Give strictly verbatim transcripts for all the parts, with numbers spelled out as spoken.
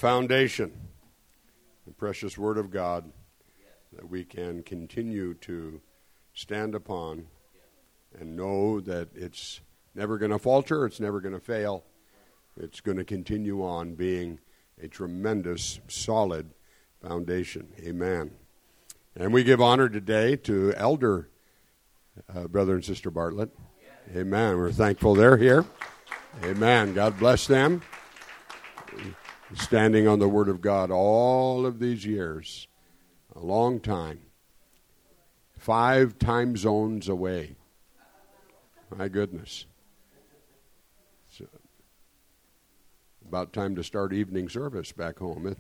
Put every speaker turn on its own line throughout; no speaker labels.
foundation, the precious Word of God that we can continue to stand upon and know that it's never going to falter, it's never going to fail. It's going to continue on being a tremendous, solid foundation. Amen. And we give honor today to Elder uh, Brother and Sister Bartlett. Amen. We're thankful they're here. Amen. God bless them. Standing on the Word of God all of these years. A long time. Five time zones away. My goodness. It's about time to start evening service back home.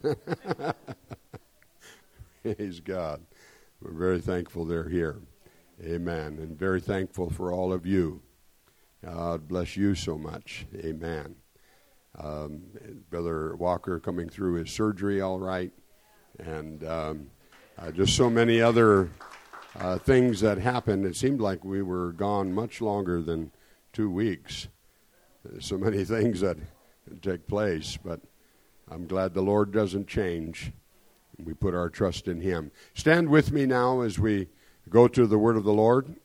Praise God. We're very thankful they're here. Amen. And very thankful for all of you. God bless you so much. Amen. Um, Brother Walker coming through his surgery all right. And um, uh, just so many other uh, things that happened. It seemed like we were gone much longer than two weeks. There's so many things that take place. But I'm glad the Lord doesn't change. We put our trust in Him. Stand with me now as we go to the Word of the Lord.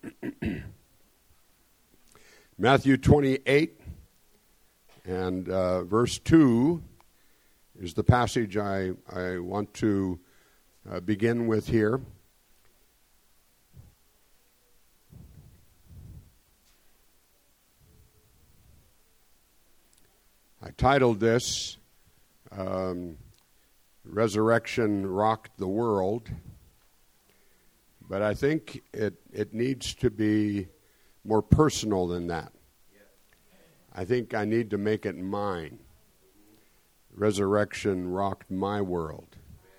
Matthew twenty-eight and uh, verse two is the passage I, I want to uh, begin with here. I titled this, um, Resurrection Rocked the World, but I think it, it needs to be more personal than that. I think I need to make it mine. Resurrection rocked my world.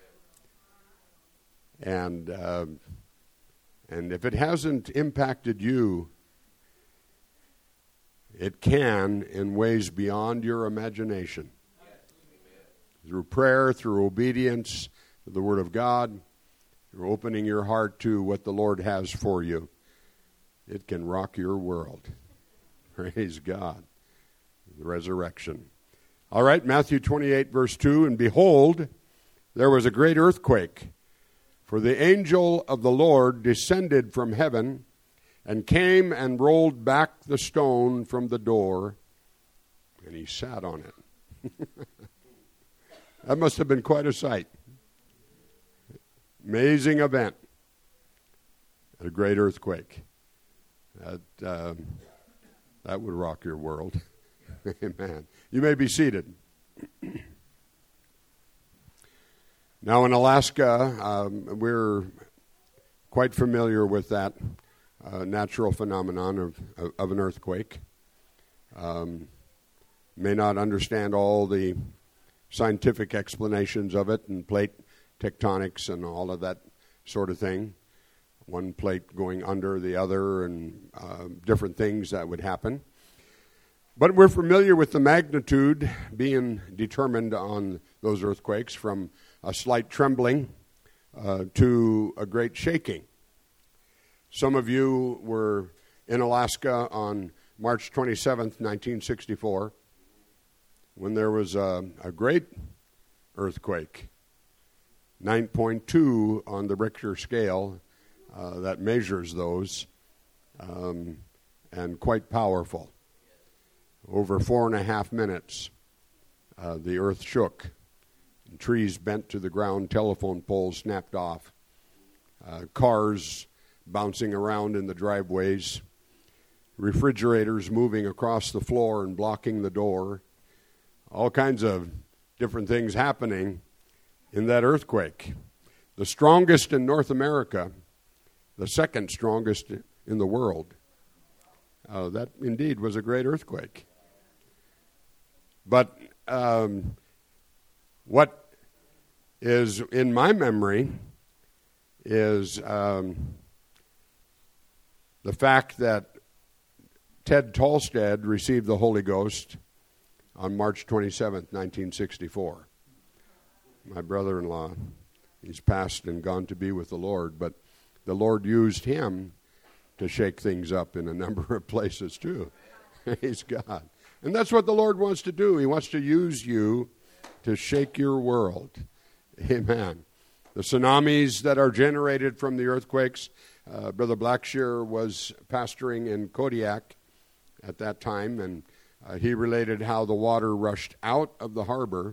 And uh, and if it hasn't impacted you, it can in ways beyond your imagination. Through prayer, through obedience to the Word of God, through opening your heart to what the Lord has for you. It can rock your world. Praise God. The resurrection. All right, Matthew twenty-eight, verse two, and behold, there was a great earthquake, for the angel of the Lord descended from heaven and came and rolled back the stone from the door, and he sat on it. That must have been quite a sight. Amazing event. A great earthquake. That, uh, that would rock your world. Amen. You may be seated. Now in Alaska, um, we're quite familiar with that uh, natural phenomenon of, of, of an earthquake. Um, may not understand all the scientific explanations of it and plate tectonics and all of that sort of thing. One plate going under the other and uh, different things that would happen. But we're familiar with the magnitude being determined on those earthquakes from a slight trembling uh, to a great shaking. Some of you were in Alaska on March twenty-seventh, nineteen sixty-four, when there was a, a great earthquake, nine point two on the Richter scale. Uh, that measures those, um, and quite powerful. Over four and a half minutes, uh, the earth shook. Trees bent to the ground, telephone poles snapped off, uh, cars bouncing around in the driveways, refrigerators moving across the floor and blocking the door, all kinds of different things happening in that earthquake. The strongest in North America, the second strongest in the world. Uh, that indeed was a great earthquake. But um, what is in my memory is um, the fact that Ted Tolstad received the Holy Ghost on March twenty-seventh, nineteen sixty-four. My brother-in-law, he's passed and gone to be with the Lord, but the Lord used him to shake things up in a number of places too. Praise God. And that's what the Lord wants to do. He wants to use you to shake your world. Amen. The tsunamis that are generated from the earthquakes, uh, Brother Blackshear was pastoring in Kodiak at that time, and uh, he related how the water rushed out of the harbor,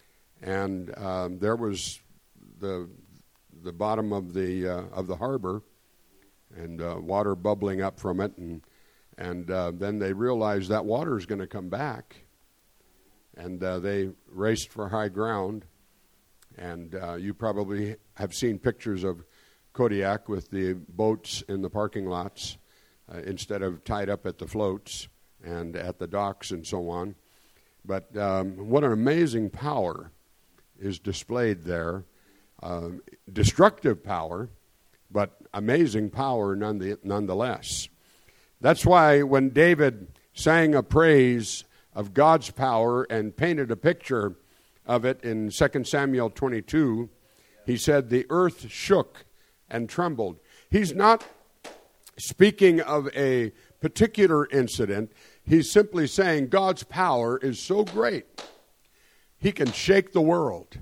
and um, there was the the bottom of the uh, of the harbor, and uh, water bubbling up from it, and and uh, then they realized that water is going to come back, and uh, they raced for high ground. And uh, you probably have seen pictures of Kodiak with the boats in the parking lots uh, instead of tied up at the floats and at the docks and so on. But um, what an amazing power is displayed there. Uh, destructive power, but amazing power nonetheless. That's why when David sang a praise of God's power and painted a picture of it in Second Samuel twenty-two, he said the earth shook and trembled. He's not speaking of a particular incident. He's simply saying God's power is so great, he can shake the world.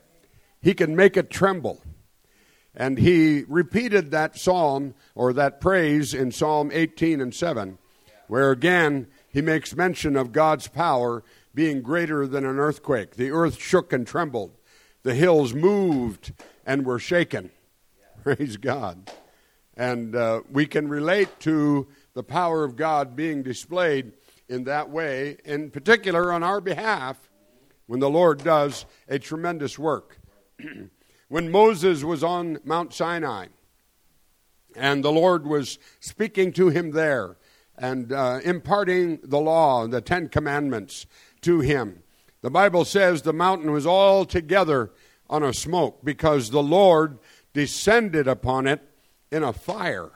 He can make it tremble. And he repeated that psalm or that praise in Psalm eighteen and seven, where again he makes mention of God's power being greater than an earthquake. The earth shook and trembled. The hills moved and were shaken. Yeah. Praise God. And uh, we can relate to the power of God being displayed in that way, in particular on our behalf, when the Lord does a tremendous work. When Moses was on Mount Sinai, and the Lord was speaking to him there, and uh, imparting the law, the Ten Commandments, to him. The Bible says the mountain was all together on a smoke because the Lord descended upon it in a fire.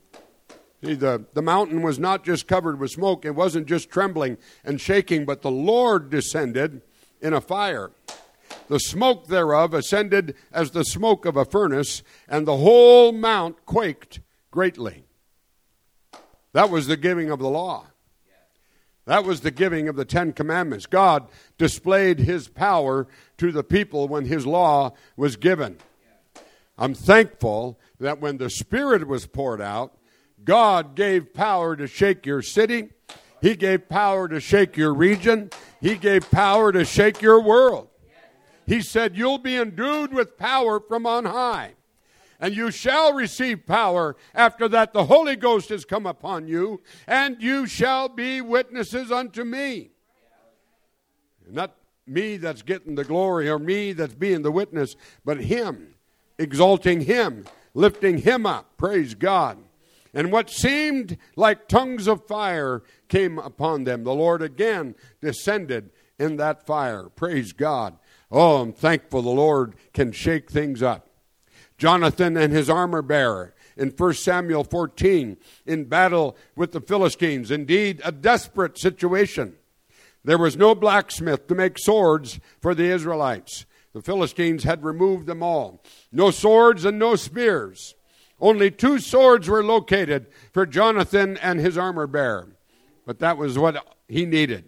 See, the, the mountain was not just covered with smoke. It wasn't just trembling and shaking, but the Lord descended in a fire. The smoke thereof ascended as the smoke of a furnace, and the whole mount quaked greatly. That was the giving of the law. That was the giving of the Ten Commandments. God displayed his power to the people when his law was given. I'm thankful that when the Spirit was poured out, God gave power to shake your city. He gave power to shake your region. He gave power to shake your world. He said, you'll be endued with power from on high. And you shall receive power. After that, the Holy Ghost has come upon you, and you shall be witnesses unto me. Not me that's getting the glory, or me that's being the witness, but him, exalting him, lifting him up. Praise God. And what seemed like tongues of fire came upon them. The Lord again descended in that fire. Praise God. Oh, I'm thankful the Lord can shake things up. Jonathan and his armor bearer in First Samuel fourteen in battle with the Philistines. Indeed, a desperate situation. There was no blacksmith to make swords for the Israelites. The Philistines had removed them all. No swords and no spears. Only two swords were located for Jonathan and his armor bearer. But that was what he needed.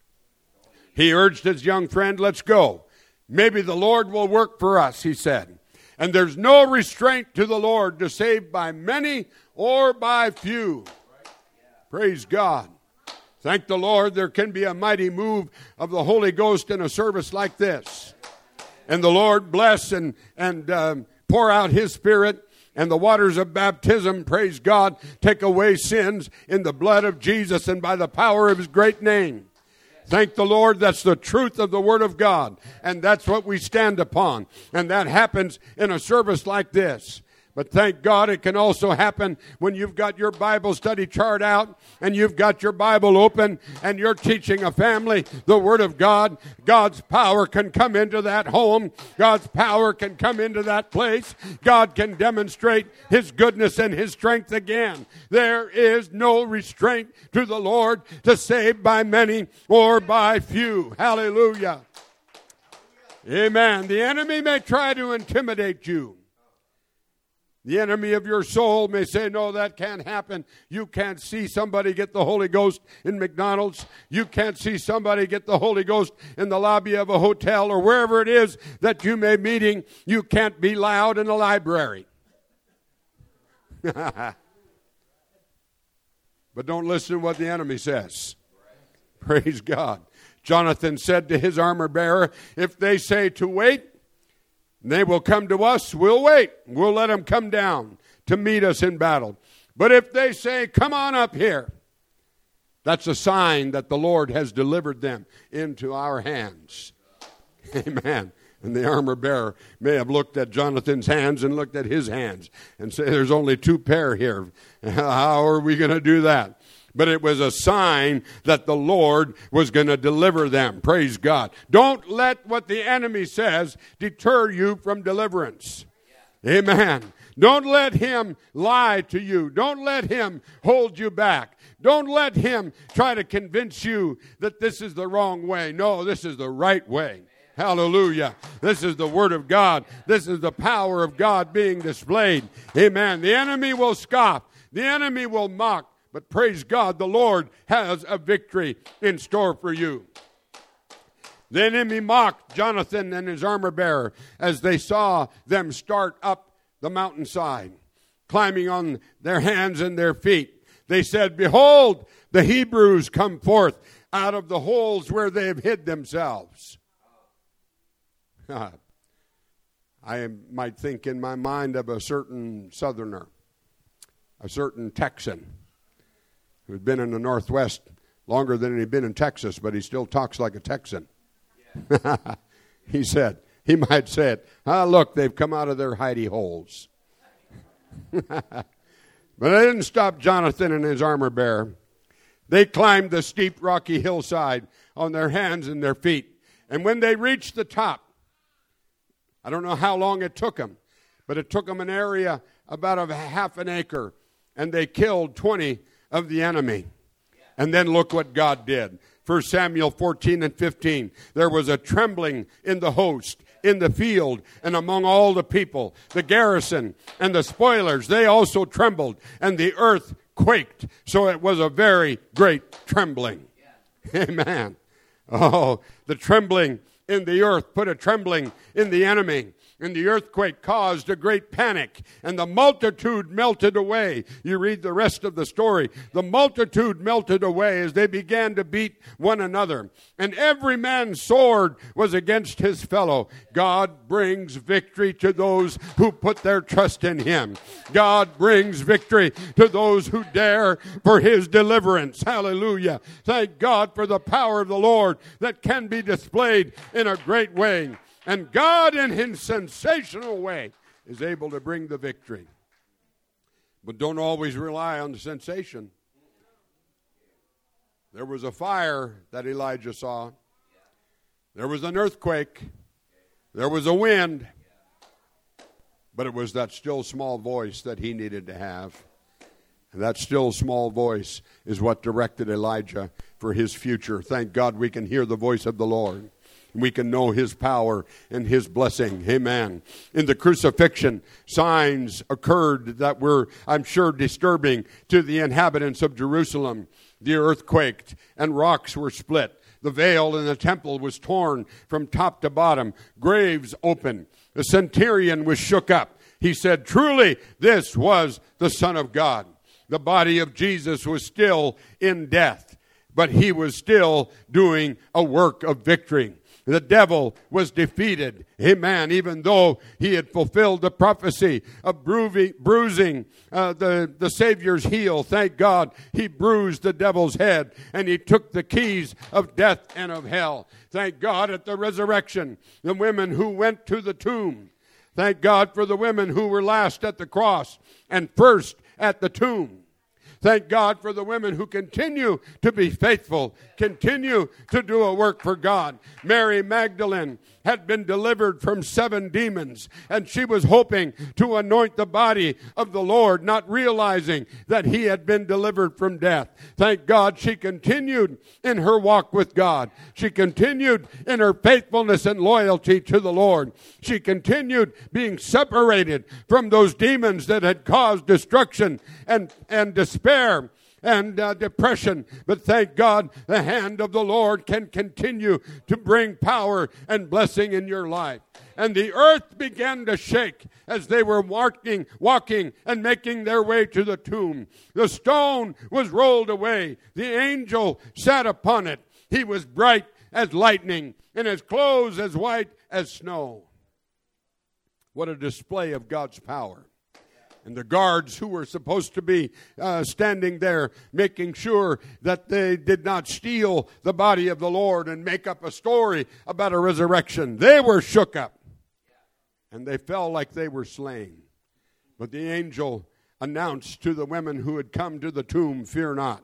He urged his young friend, let's go. Maybe the Lord will work for us, he said. And there's no restraint to the Lord to save by many or by few. Praise God. Thank the Lord there can be a mighty move of the Holy Ghost in a service like this. And the Lord bless and, and um, pour out his Spirit. And the waters of baptism, praise God, take away sins in the blood of Jesus and by the power of his great name. Thank the Lord, that's the truth of the Word of God. And that's what we stand upon. And that happens in a service like this. But thank God it can also happen when you've got your Bible study chart out and you've got your Bible open and you're teaching a family the Word of God. God's power can come into that home. God's power can come into that place. God can demonstrate his goodness and his strength again. There is no restraint to the Lord to save by many or by few. Hallelujah. Amen. The enemy may try to intimidate you. The enemy of your soul may say, no, that can't happen. You can't see somebody get the Holy Ghost in McDonald's. You can't see somebody get the Holy Ghost in the lobby of a hotel or wherever it is that you may be meeting. You can't be loud in a library. But don't listen to what the enemy says. Praise God. Jonathan said to his armor bearer, if they say to wait, they will come to us, we'll wait. We'll let them come down to meet us in battle. But if they say, come on up here, that's a sign that the Lord has delivered them into our hands. Amen. And the armor bearer may have looked at Jonathan's hands and looked at his hands and say, there's only two pair here. How are we going to do that? But it was a sign that the Lord was going to deliver them. Praise God. Don't let what the enemy says deter you from deliverance. Yeah. Amen. Don't let him lie to you. Don't let him hold you back. Don't let him try to convince you that this is the wrong way. No, this is the right way. Hallelujah. This is the Word of God. This is the power of God being displayed. Amen. The enemy will scoff. The enemy will mock. But praise God, the Lord has a victory in store for you. The enemy mocked Jonathan and his armor bearer as they saw them start up the mountainside, climbing on their hands and their feet. They said, behold, the Hebrews come forth out of the holes where they have hid themselves. I might think in my mind of a certain Southerner, a certain Texan, who's been in the Northwest longer than he'd been in Texas, but he still talks like a Texan. Yeah. He said, he might say it, ah, look, they've come out of their hidey holes. But they didn't stop Jonathan and his armor bearer. They climbed the steep rocky hillside on their hands and their feet. And when they reached the top, I don't know how long it took them, but it took them an area about a half an acre, and they killed twenty of the enemy. And then look what God did. First Samuel fourteen and fifteen. There was a trembling in the host, in the field, and among all the people. The garrison and the spoilers, they also trembled, and the earth quaked. So it was a very great trembling. Yeah. Amen. Oh, the trembling in the earth put a trembling in the enemy. And the earthquake caused a great panic, and the multitude melted away. You read the rest of the story. The multitude melted away as they began to beat one another. And every man's sword was against his fellow. God brings victory to those who put their trust in him. God brings victory to those who dare for his deliverance. Hallelujah. Thank God for the power of the Lord that can be displayed in a great way. And God, in his sensational way, is able to bring the victory. But don't always rely on the sensation. There was a fire that Elijah saw. There was an earthquake. There was a wind. But it was that still small voice that he needed to have. And that still small voice is what directed Elijah for his future. Thank God we can hear the voice of the Lord. We can know his power and his blessing. Amen. In the crucifixion, signs occurred that were, I'm sure, disturbing to the inhabitants of Jerusalem. The earth quaked and rocks were split. The veil in the temple was torn from top to bottom. Graves opened. The centurion was shook up. He said, truly, this was the Son of God. The body of Jesus was still in death, but he was still doing a work of victory. The devil was defeated. Amen. Even though he had fulfilled the prophecy of bruising uh, the, the Savior's heel. Thank God he bruised the devil's head and he took the keys of death and of hell. Thank God at the resurrection, the women who went to the tomb. Thank God for the women who were last at the cross and first at the tomb. Thank God for the women who continue to be faithful, continue to do a work for God. Mary Magdalene had been delivered from seven demons, and she was hoping to anoint the body of the Lord, not realizing that he had been delivered from death. Thank God she continued in her walk with God. She continued in her faithfulness and loyalty to the Lord. She continued being separated from those demons that had caused destruction and, and despair and uh, depression. But thank God, the hand of the Lord can continue to bring power and blessing in your life. And the earth began to shake as they were walking, walking and making their way to the tomb. The stone was rolled away. The angel sat upon it. He was bright as lightning, and his clothes as white as snow. What a display of God's power. And the guards who were supposed to be uh, standing there making sure that they did not steal the body of the Lord and make up a story about a resurrection, they were shook up. And they fell like they were slain. But the angel announced to the women who had come to the tomb, "Fear not.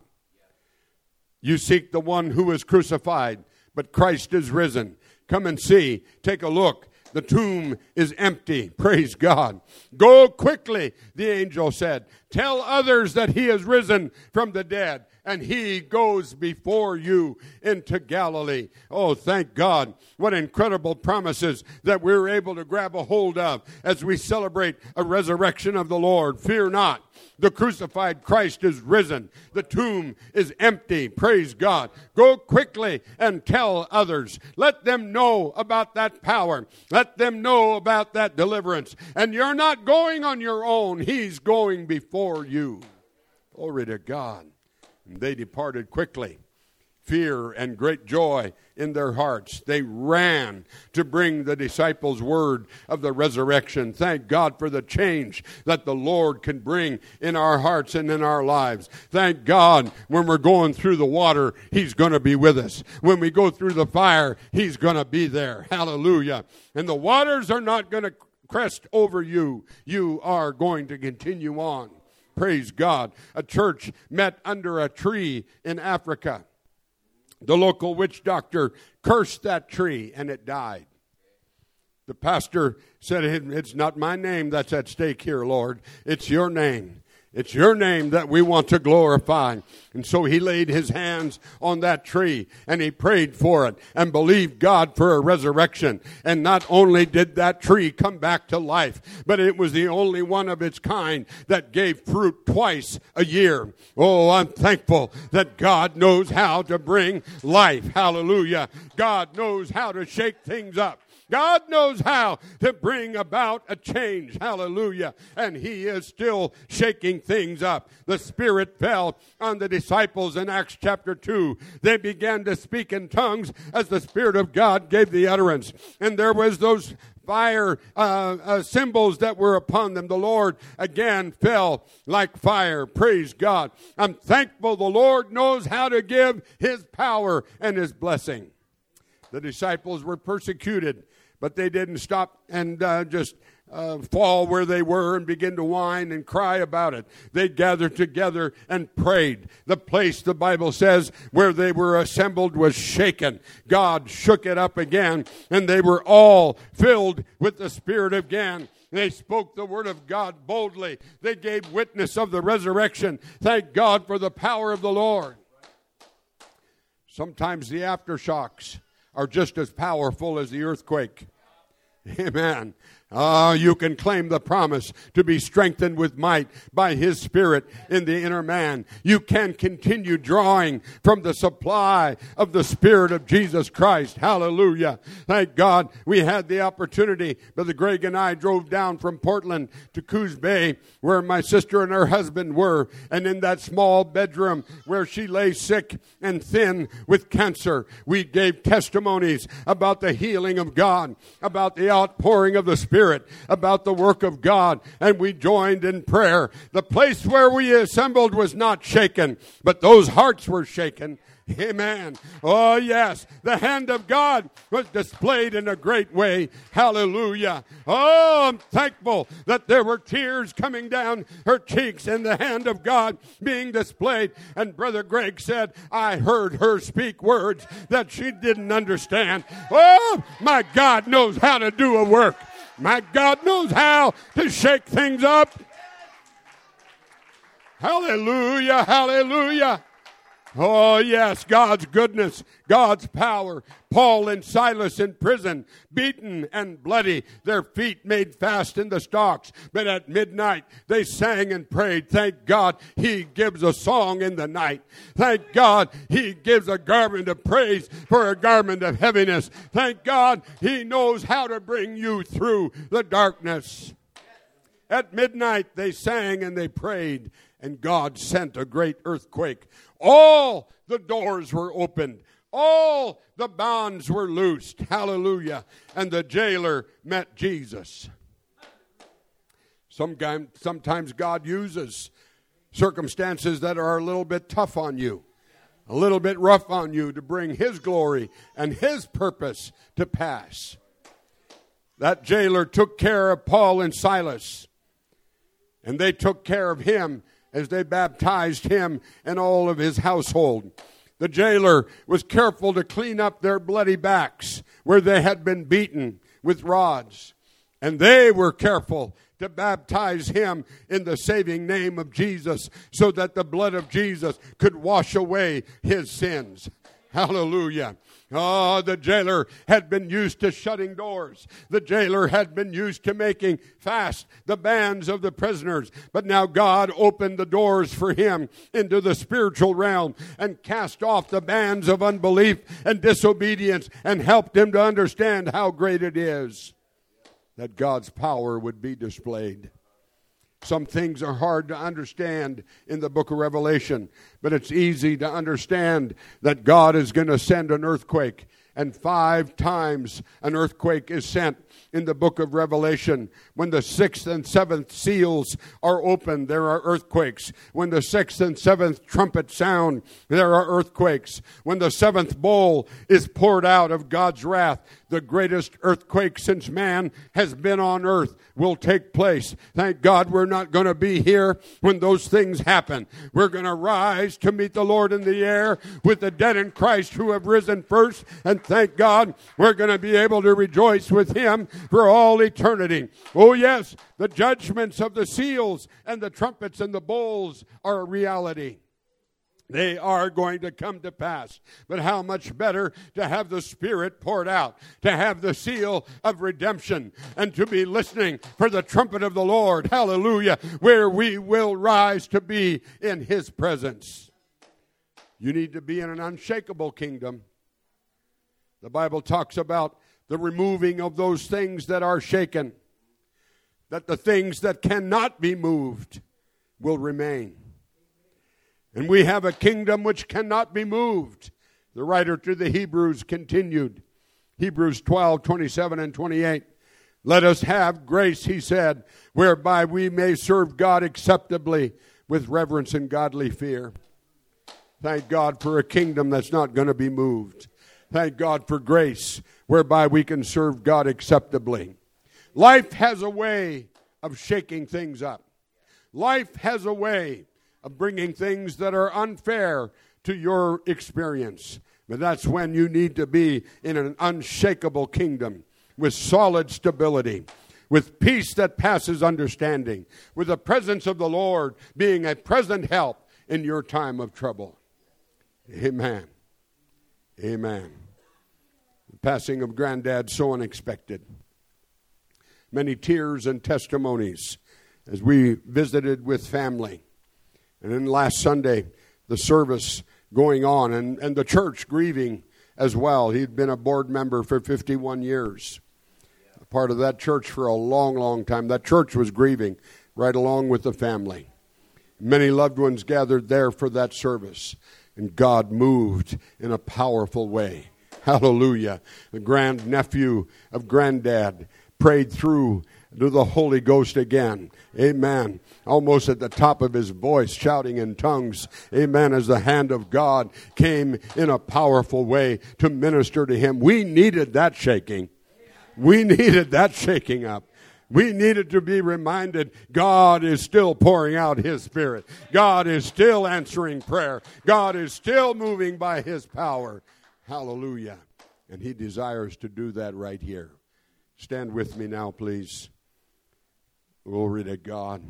You seek the one who was crucified, but Christ is risen. Come and see. Take a look. The tomb is empty." Praise God. "Go quickly," the angel said. "Tell others that he is risen from the dead, and he goes before you into Galilee." Oh, thank God. What incredible promises that we're able to grab a hold of as we celebrate a resurrection of the Lord. Fear not. The crucified Christ is risen. The tomb is empty. Praise God. Go quickly and tell others. Let them know about that power. Let them know about that deliverance. And you're not going on your own. He's going before you. Glory to God. And they departed quickly. Fear and great joy in their hearts. They ran to bring the disciples word of the resurrection. Thank God for the change that the Lord can bring in our hearts and in our lives. Thank God when we're going through the water, He's going to be with us. When we go through the fire, He's going to be there. Hallelujah. And the waters are not going to crest over you. You are going to continue on. Praise God. A church met under a tree in Africa. The local witch doctor cursed that tree, and it died. The pastor said, "It's not my name that's at stake here, Lord. It's your name. It's your name that we want to glorify." And so he laid his hands on that tree, and he prayed for it and believed God for a resurrection. And not only did that tree come back to life, but it was the only one of its kind that gave fruit twice a year. Oh, I'm thankful that God knows how to bring life. Hallelujah. God knows how to shake things up. God knows how to bring about a change. Hallelujah. And He is still shaking things up. The Spirit fell on the disciples in Acts chapter two. They began to speak in tongues as the Spirit of God gave the utterance. And there was those fire uh, uh, symbols that were upon them. The Lord again fell like fire. Praise God. I'm thankful the Lord knows how to give His power and His blessing. The disciples were persecuted, but they didn't stop and uh, just uh, fall where they were and begin to whine and cry about it. They gathered together and prayed. The place, the Bible says, where they were assembled was shaken. God shook it up again, and they were all filled with the Spirit again. They spoke the word of God boldly. They gave witness of the resurrection. Thank God for the power of the Lord. Sometimes the aftershocks are just as powerful as the earthquake. Amen. Ah, you can claim the promise to be strengthened with might by His Spirit in the inner man. You can continue drawing from the supply of the Spirit of Jesus Christ. Hallelujah. Thank God we had the opportunity. Brother Greg and I drove down from Portland to Coos Bay, where my sister and her husband were. And in that small bedroom where she lay sick and thin with cancer, we gave testimonies about the healing of God, about the outpouring of the Spirit, about the work of God, and we joined in prayer. The place where we assembled was not shaken, but those hearts were shaken. Amen. Oh, yes. The hand of God was displayed in a great way. Hallelujah. Oh, I'm thankful that there were tears coming down her cheeks and the hand of God being displayed. And Brother Greg said, I heard her speak words that she didn't understand. Oh, my God knows how to do a work. My God knows how to shake things up. Hallelujah, hallelujah. Oh, yes, God's goodness, God's power. Paul and Silas in prison, beaten and bloody, their feet made fast in the stocks. But at midnight, they sang and prayed. Thank God he gives a song in the night. Thank God he gives a garment of praise for a garment of heaviness. Thank God he knows how to bring you through the darkness. At midnight, they sang and they prayed, and God sent a great earthquake. All the doors were opened. All the bonds were loosed. Hallelujah. And the jailer met Jesus. Sometimes, sometimes God uses circumstances that are a little bit tough on you, a little bit rough on you, to bring his glory and his purpose to pass. That jailer took care of Paul and Silas, and they took care of him as they baptized him and all of his household. The jailer was careful to clean up their bloody backs where they had been beaten with rods. And they were careful to baptize him in the saving name of Jesus so that the blood of Jesus could wash away his sins. Hallelujah. Oh, the jailer had been used to shutting doors. The jailer had been used to making fast the bands of the prisoners. But now God opened the doors for him into the spiritual realm and cast off the bands of unbelief and disobedience and helped him to understand how great it is that God's power would be displayed. Some things are hard to understand in the book of Revelation, but it's easy to understand that God is going to send an earthquake. And five times an earthquake is sent in the book of Revelation. When the sixth and seventh seals are opened, there are earthquakes. When the sixth and seventh trumpet sound, there are earthquakes. When the seventh bowl is poured out of God's wrath, the greatest earthquake since man has been on earth will take place. Thank God we're not going to be here when those things happen. We're going to rise to meet the Lord in the air with the dead in Christ who have risen first. And thank God we're going to be able to rejoice with him for all eternity. Oh yes, the judgments of the seals and the trumpets and the bowls are a reality. They are going to come to pass. But how much better to have the Spirit poured out, to have the seal of redemption, and to be listening for the trumpet of the Lord, hallelujah, where we will rise to be in his presence. You need to be in an unshakable kingdom. The Bible talks about the removing of those things that are shaken, that the things that cannot be moved will remain. And we have a kingdom which cannot be moved. The writer to the Hebrews continued, Hebrews twelve, twenty-seven and twenty-eight. Let us have grace, he said, whereby we may serve God acceptably with reverence and godly fear. Thank God for a kingdom that's not going to be moved. Thank God for grace whereby we can serve God acceptably. Life has a way of shaking things up. Life has a way of bringing things that are unfair to your experience. But that's when you need to be in an unshakable kingdom with solid stability, with peace that passes understanding, with the presence of the Lord being a present help in your time of trouble. Amen. Amen. The passing of Granddad, so unexpected. Many tears and testimonies as we visited with family. And then last Sunday, the service going on, and, and the church grieving as well. He'd been a board member for fifty-one years. A part of that church for a long, long time. That church was grieving right along with the family. Many loved ones gathered there for that service. And God moved in a powerful way. Hallelujah. The grandnephew of Granddad prayed through to the Holy Ghost again. Amen. Almost at the top of his voice, shouting in tongues. Amen. As the hand of God came in a powerful way to minister to him. We needed that shaking. We needed that shaking up. We needed to be reminded God is still pouring out his Spirit. God is still answering prayer. God is still moving by his power. Hallelujah. And he desires to do that right here. Stand with me now, please. Glory to God.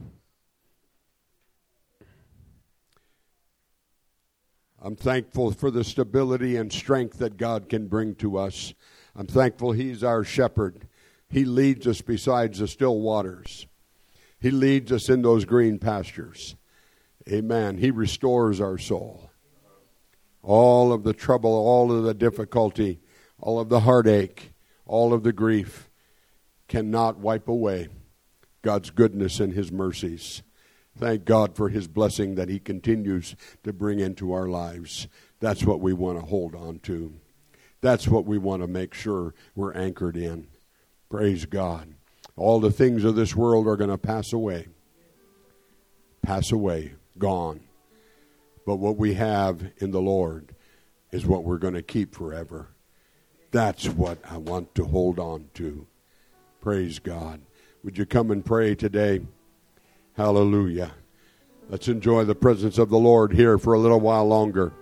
I'm thankful for the stability and strength that God can bring to us. I'm thankful he's our shepherd. He leads us beside the still waters. He leads us in those green pastures. Amen. He restores our soul. All of the trouble, all of the difficulty, all of the heartache, all of the grief cannot wipe away God's goodness and his mercies. Thank God for his blessing that he continues to bring into our lives. That's what we want to hold on to. That's what we want to make sure we're anchored in. Praise God. All the things of this world are going to pass away. Pass away. Gone. But what we have in the Lord is what we're going to keep forever. That's what I want to hold on to. Praise God. Would you come and pray today? Hallelujah. Let's enjoy the presence of the Lord here for a little while longer.